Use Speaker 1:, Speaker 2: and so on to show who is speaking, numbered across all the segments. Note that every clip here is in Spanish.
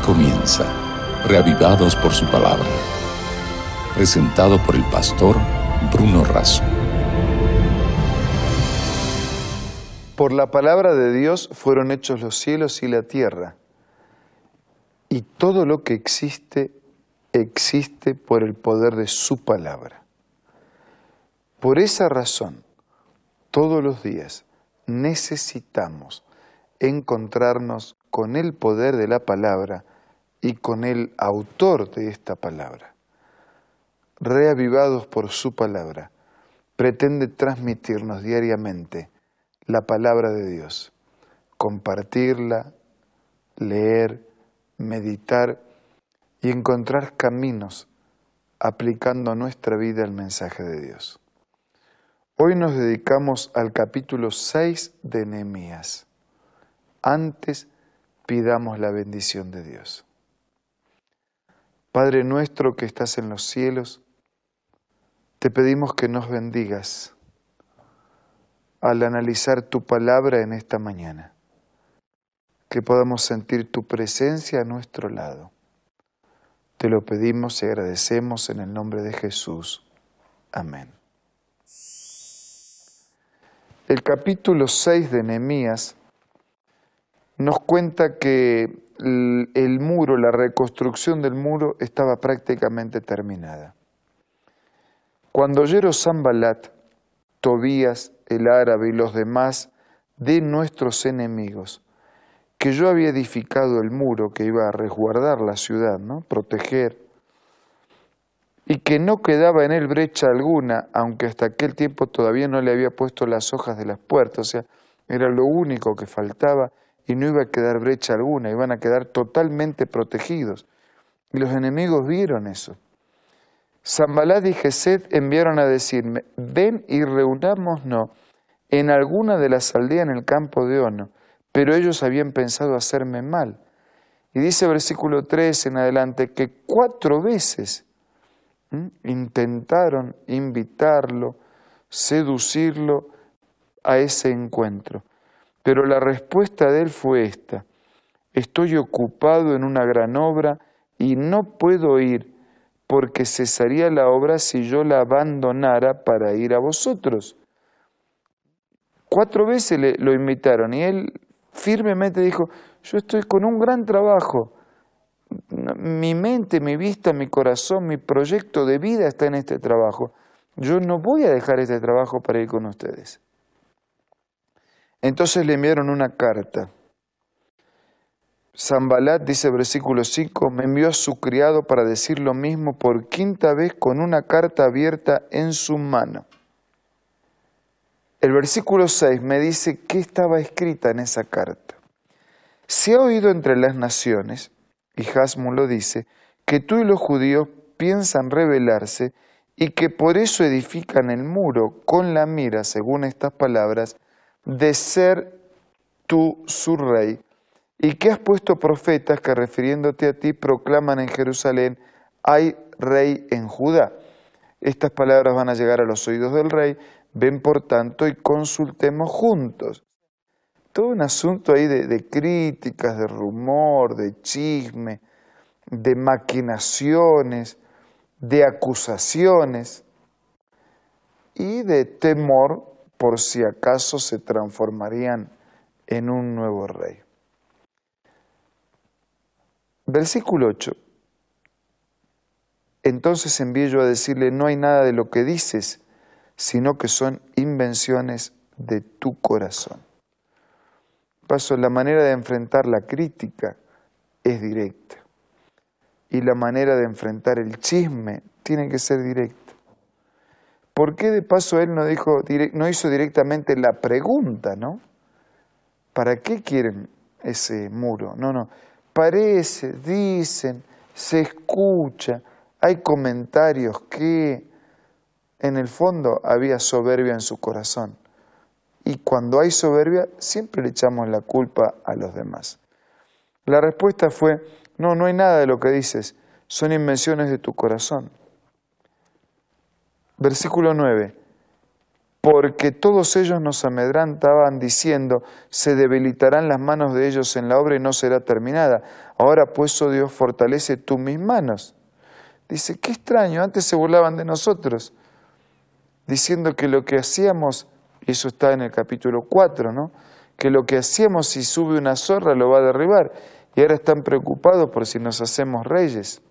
Speaker 1: comienza, reavivados por su palabra. Presentado por el pastor Bruno Razo.
Speaker 2: Por la palabra de Dios fueron hechos los cielos y la tierra, y todo lo que existe, existe por el poder de su palabra. Por esa razón, todos los días necesitamos encontrarnos con el poder de la palabra y con el autor de esta palabra. Reavivados por su palabra, pretende transmitirnos diariamente la palabra de Dios, compartirla, leer, meditar y encontrar caminos aplicando a nuestra vida el mensaje de Dios. Hoy nos dedicamos al capítulo 6 de Nehemías. Antes pidamos la bendición de Dios. Padre nuestro que estás en los cielos, te pedimos que nos bendigas al analizar tu palabra en esta mañana, que podamos sentir tu presencia a nuestro lado. Te lo pedimos y agradecemos en el nombre de Jesús. Amén. El capítulo 6 de Nehemías nos cuenta que el muro, la reconstrucción del muro estaba prácticamente terminada. Cuando oyeron Sanbalat, Tobías, el árabe y los demás de nuestros enemigos, que yo había edificado el muro que iba a resguardar la ciudad, ¿no? Proteger, y que no quedaba en él brecha alguna, aunque hasta aquel tiempo todavía no le había puesto las hojas de las puertas, o sea, era lo único que faltaba y no iba a quedar brecha alguna, iban a quedar totalmente protegidos. Y los enemigos vieron eso. Sanbalat y Gesed enviaron a decirme, ven y reunámonos en alguna de las aldeas en el campo de Ono, pero ellos habían pensado hacerme mal. Y dice versículo 3 en adelante que 4 veces intentaron invitarlo, seducirlo a ese encuentro. Pero la respuesta de él fue esta: estoy ocupado en una gran obra y no puedo ir, porque cesaría la obra si yo la abandonara para ir a vosotros. 4 veces lo invitaron y él firmemente dijo, yo estoy con un gran trabajo. Mi mente, mi vista, mi corazón, mi proyecto de vida está en este trabajo. Yo no voy a dejar este trabajo para ir con ustedes. Entonces le enviaron una carta. Sanbalat, dice versículo 5, me envió a su criado para decir lo mismo por 5ª vez con una carta abierta en su mano. El versículo 6 me dice qué estaba escrita en esa carta. Se ha oído entre las naciones, y Jasmu lo dice, que tú y los judíos piensan rebelarse y que por eso edifican el muro con la mira, según estas palabras, de ser tú su rey, y que has puesto profetas que refiriéndote a ti proclaman en Jerusalén, hay rey en Judá. Estas palabras van a llegar a los oídos del rey, ven por tanto y consultemos juntos. Todo un asunto ahí de críticas, de rumor, de chisme, de maquinaciones, de acusaciones y de temor por si acaso se transformarían en un nuevo rey. Versículo 8. Entonces envié yo a decirle, no hay nada de lo que dices, sino que son invenciones de tu corazón. Paso, la manera de enfrentar la crítica es directa. Y la manera de enfrentar el chisme tiene que ser directa. ¿Por qué de paso él no hizo directamente la pregunta, no? ¿Para qué quieren ese muro? No. Parece, dicen, se escucha, hay comentarios que en el fondo había soberbia en su corazón. Y cuando hay soberbia, siempre le echamos la culpa a los demás. La respuesta fue, no hay nada de lo que dices, son invenciones de tu corazón. Versículo 9. porque todos ellos nos amedrantaban diciendo, se debilitarán las manos de ellos en la obra y no será terminada. Ahora pues, oh Dios, fortalece tú mis manos. Dice, qué extraño, antes se burlaban de nosotros, diciendo que lo que hacíamos, y eso está en el capítulo 4, ¿no? Que lo que hacíamos si sube una zorra lo va a derribar, y ahora están preocupados por si nos hacemos reyes.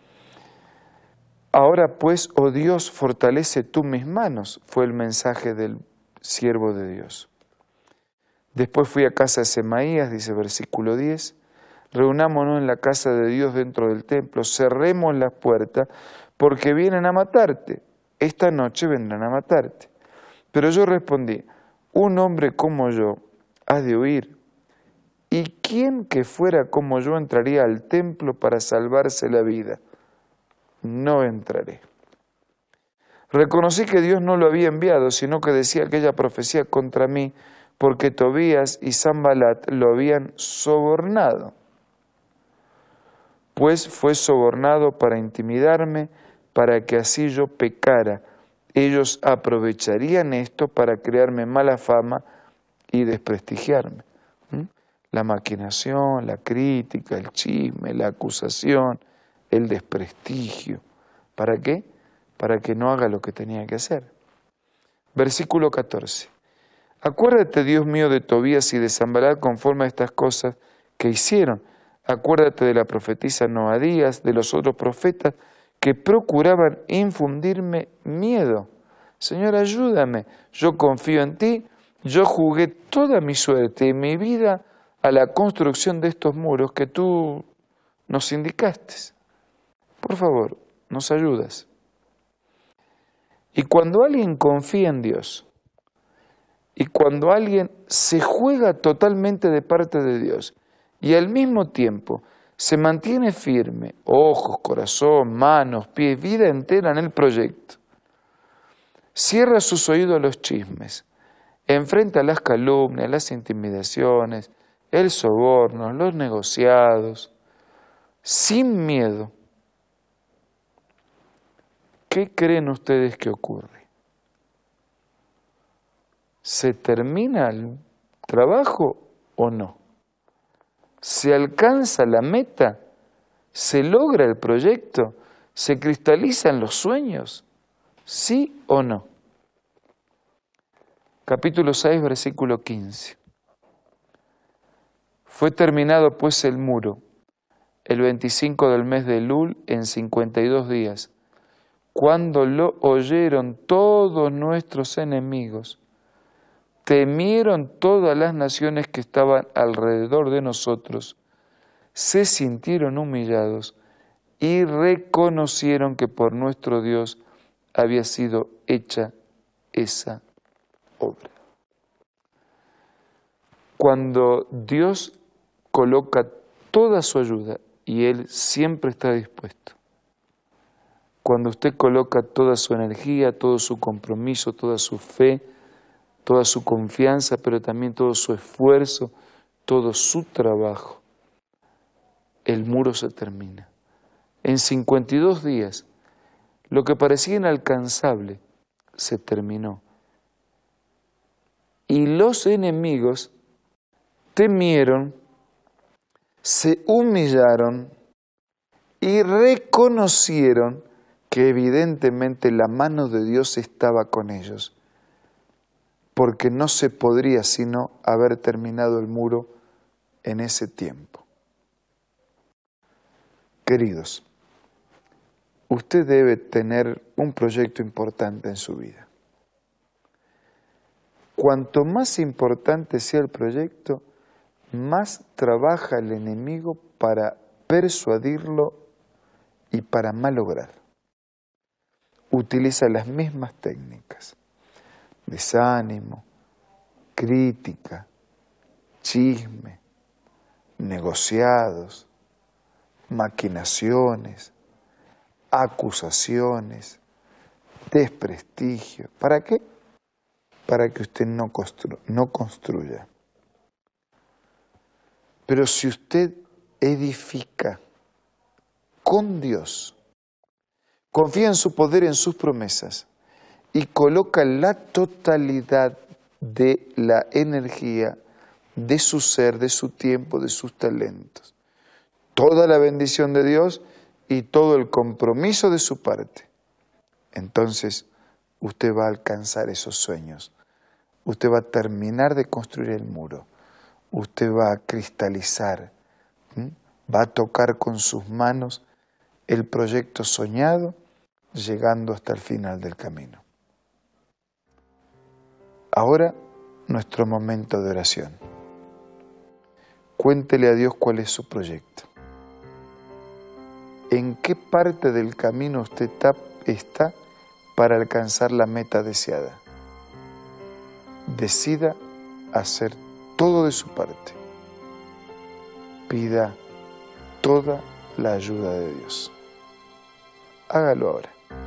Speaker 2: Ahora pues, oh Dios, fortalece tú mis manos, fue el mensaje del siervo de Dios. Después fui a casa de Semaías, dice versículo 10, reunámonos en la casa de Dios dentro del templo, cerremos las puertas, porque vienen a matarte, esta noche vendrán a matarte. Pero yo respondí, un hombre como yo ha de huir, ¿y quién que fuera como yo entraría al templo para salvarse la vida? No entraré. Reconocí que Dios no lo había enviado, sino que decía aquella profecía contra mí, porque Tobías y Sanbalat lo habían sobornado. Pues fue sobornado para intimidarme, para que así yo pecara. Ellos aprovecharían esto para crearme mala fama y desprestigiarme. La maquinación, la crítica, el chisme, la acusación, el desprestigio. ¿Para qué? Para que no haga lo que tenía que hacer. Versículo 14. Acuérdate, Dios mío, de Tobías y de Sanbalat conforme a estas cosas que hicieron. Acuérdate de la profetisa Noadías, de los otros profetas que procuraban infundirme miedo. Señor, ayúdame, yo confío en ti, yo jugué toda mi suerte y mi vida a la construcción de estos muros que tú nos indicaste. Por favor, nos ayudas. Y cuando alguien confía en Dios, y cuando alguien se juega totalmente de parte de Dios, y al mismo tiempo se mantiene firme, ojos, corazón, manos, pies, vida entera en el proyecto, cierra sus oídos a los chismes, enfrenta las calumnias, las intimidaciones, el soborno, los negociados, sin miedo, ¿qué creen ustedes que ocurre? ¿Se termina el trabajo o no? ¿Se alcanza la meta? ¿Se logra el proyecto? ¿Se cristalizan los sueños? ¿Sí o no? Capítulo 6, versículo 15. Fue terminado pues el muro, el 25 del mes de Elul, en 52 días. Cuando lo oyeron todos nuestros enemigos, temieron todas las naciones que estaban alrededor de nosotros, se sintieron humillados y reconocieron que por nuestro Dios había sido hecha esa obra. Cuando Dios coloca toda su ayuda, y Él siempre está dispuesto, cuando usted coloca toda su energía, todo su compromiso, toda su fe, toda su confianza, pero también todo su esfuerzo, todo su trabajo, el muro se termina. En 52 días, lo que parecía inalcanzable se terminó. Y los enemigos temieron, se humillaron y reconocieron que evidentemente la mano de Dios estaba con ellos, porque no se podría sino haber terminado el muro en ese tiempo. Queridos, usted debe tener un proyecto importante en su vida. Cuanto más importante sea el proyecto, más trabaja el enemigo para persuadirlo y para malograr. Utiliza las mismas técnicas: desánimo, crítica, chisme, negociados, maquinaciones, acusaciones, desprestigio. ¿Para qué? Para que usted no construya. Pero si usted edifica con Dios, confía en su poder, en sus promesas, y coloca la totalidad de la energía, de su ser, de su tiempo, de sus talentos. Toda la bendición de Dios y todo el compromiso de su parte. Entonces, usted va a alcanzar esos sueños. Usted va a terminar de construir el muro. Usted va a cristalizar, va a tocar con sus manos el proyecto soñado, llegando hasta el final del camino. Ahora, nuestro momento de oración. Cuéntele a Dios cuál es su proyecto. ¿En qué parte del camino usted está para alcanzar la meta deseada? Decida hacer todo de su parte. Pida toda la ayuda de Dios. Hágalo ahora.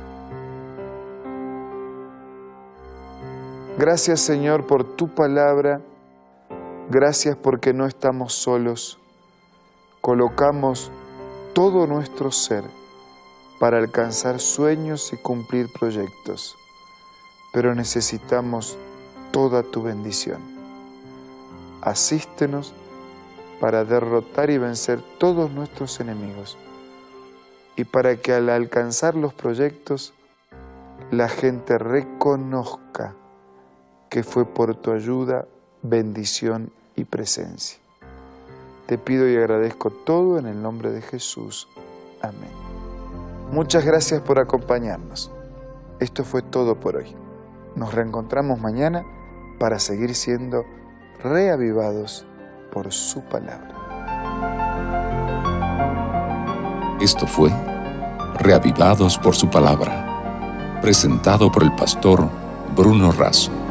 Speaker 2: Gracias, Señor, por tu palabra. Gracias porque no estamos solos. Colocamos todo nuestro ser para alcanzar sueños y cumplir proyectos, pero necesitamos toda tu bendición. Asístenos para derrotar y vencer todos nuestros enemigos y para que al alcanzar los proyectos la gente reconozca que fue por tu ayuda, bendición y presencia. Te pido y agradezco todo en el nombre de Jesús. Amén. Muchas gracias por acompañarnos. Esto fue todo por hoy. Nos reencontramos mañana para seguir siendo reavivados por su palabra.
Speaker 1: Esto fue Reavivados por su palabra, presentado por el pastor Bruno Razo.